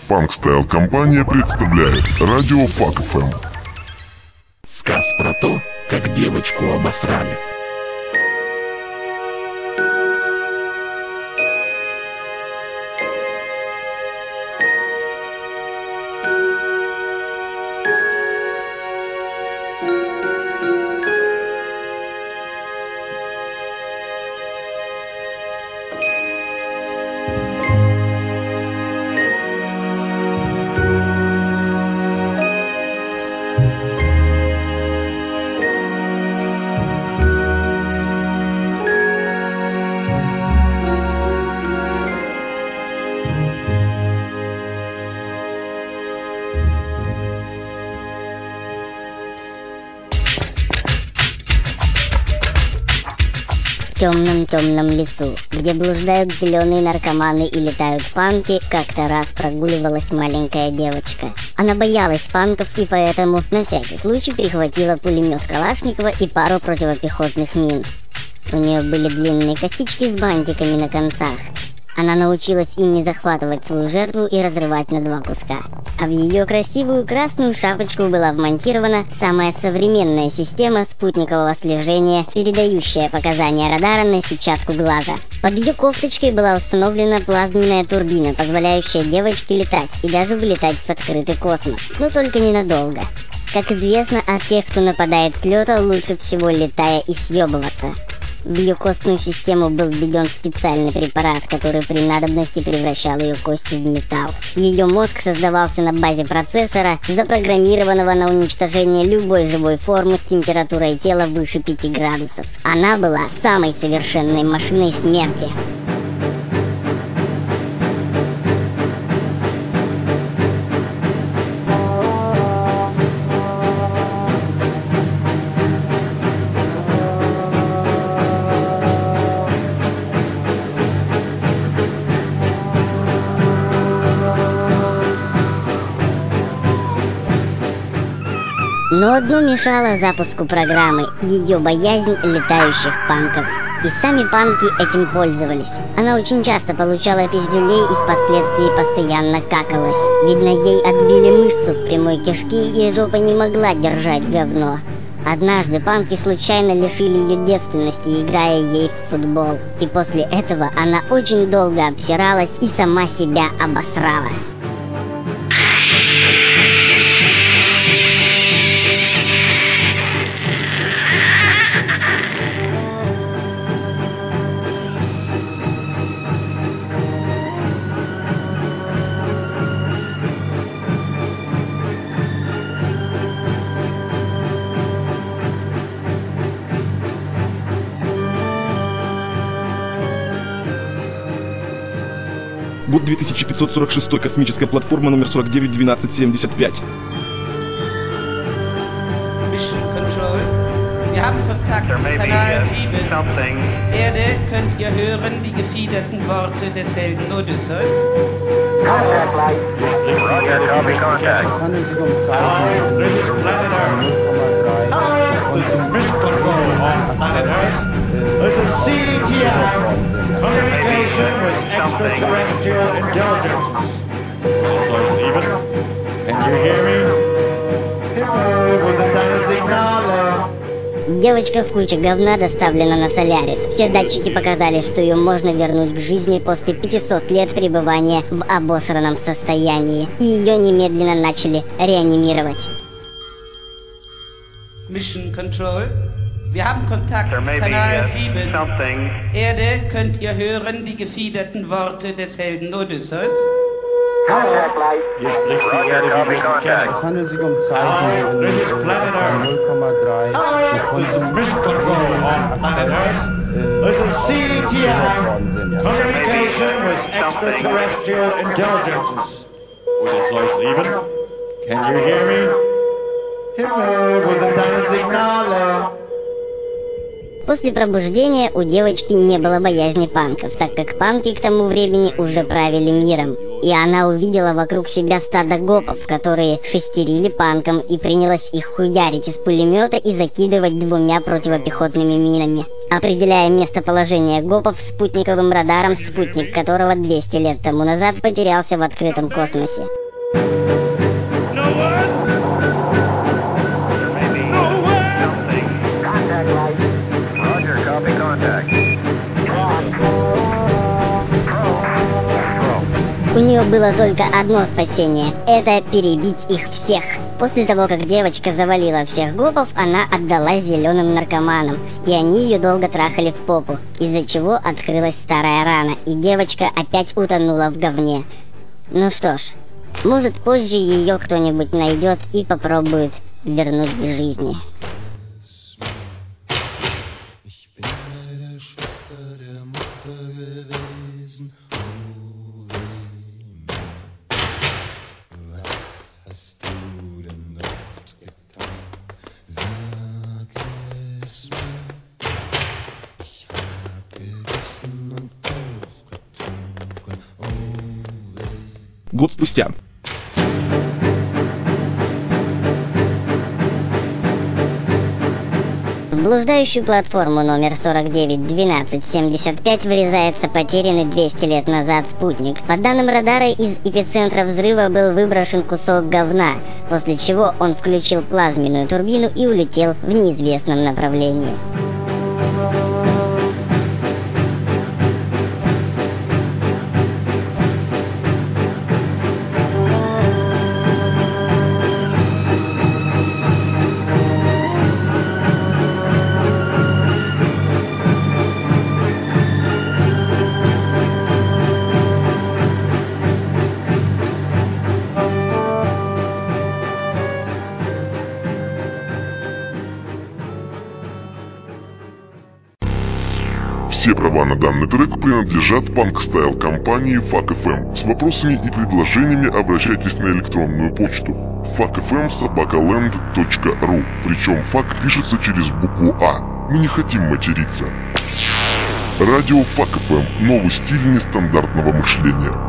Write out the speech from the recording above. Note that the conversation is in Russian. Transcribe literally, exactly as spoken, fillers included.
Фанк-стайл компания представляет радио Фак эф эм. Сказ про то, как девочку обосрали. В темном-темном лесу, где блуждают зеленые наркоманы и летают панки, как-то раз прогуливалась маленькая девочка. Она боялась панков и поэтому на всякий случай прихватила пулемет Калашникова и пару противопехотных мин. У нее были длинные косички с бантиками на концах. Она научилась ими захватывать свою жертву и разрывать на два куска. А в ее красивую красную шапочку была вмонтирована самая современная система спутникового слежения, передающая показания радара на сетчатку глаза. Под ее кофточкой была установлена плазменная турбина, позволяющая девочке летать и даже вылетать в открытый космос, но только ненадолго. Как известно, от тех, кто нападает с лета, лучше всего летая и съебываться. В ее костную систему был введен специальный препарат, который при надобности превращал ее кости в металл. Ее мозг создавался на базе процессора, запрограммированного на уничтожение любой живой формы с температурой тела выше пяти градусов. Она была самой совершенной машиной смерти. Но одно мешало запуску программы – ее боязнь летающих панков. И сами панки этим пользовались. Она очень часто получала пиздюлей и впоследствии постоянно какалась. Видно, ей отбили мышцу в прямой кишке, и жопа не могла держать говно. Однажды панки случайно лишили ее девственности, играя ей в футбол. И после этого она очень долго обсиралась и сама себя обосрала. Год две тысячи пятьсот сорок шесть, космическая платформа номер сорок девять двенадцать семьдесят пять. Mission Control. Wir haben Kontakt zu Kanal sieben. Erde, könnt ihr hören die gefiederten Worte des Helden Odysseus? Contact light. Roger, copy contact. Es handelt sich um Zeichen This is Planet Earth. null Komma drei. This is Mission Control on Planet Earth. This is C T I. Communication with extraterrestrial intelligence. Soll sieben. Can you hear me? Himmel, wo sind deine Signale? Девочка в куче говна доставлена на Солярис. Все датчики показали, что ее можно вернуть к жизни после пятисот лет пребывания в обосранном состоянии. И ее немедленно начали реанимировать. Mission Control. Wir haben Kontakt zu Kanal sieben. Erde, könnt ihr hören die gefiederten Worte des Helden Odysseus? Contact light. Hier spricht die Erde, wie wir sie kennen. Es handelt sich um Zeichen This is Planet Earth. null Komma drei. This is Mission Control on Planet Earth. This is C T I. Communication with extraterrestrial intelligence. Soll sieben. Can you hear me? Himmel, wo sind deine Signale? После пробуждения у девочки не было боязни панков, так как панки к тому времени уже правили миром. И она увидела вокруг себя стадо гопов, которые шестерили панкам, и принялась их хуярить из пулемета и закидывать двумя противопехотными минами, определяя местоположение гопов спутниковым радаром, спутник которого двести лет тому назад потерялся в открытом космосе. У нее было только одно спасение – это перебить их всех. После того, как девочка завалила всех гопов, она отдалась зеленым наркоманам, и они ее долго трахали в попу, из-за чего открылась старая рана, и девочка опять утонула в говне. Ну что ж, может позже ее кто-нибудь найдет и попробует вернуть к жизни. Год спустя. В блуждающую платформу номер сорок девять двенадцать семьдесят пять врезается потерянный двести лет назад спутник. По данным радара, из эпицентра взрыва был выброшен кусок говна, после чего он включил плазменную турбину и улетел в неизвестном направлении. Все права на данный трек принадлежат панк-стайл компании фак эф эм. С вопросами и предложениями обращайтесь на электронную почту фак эф эм собака ленд точка ру. Причем фак пишется через букву А. Мы не хотим материться. Радио фак эф эм. Новый стиль нестандартного мышления.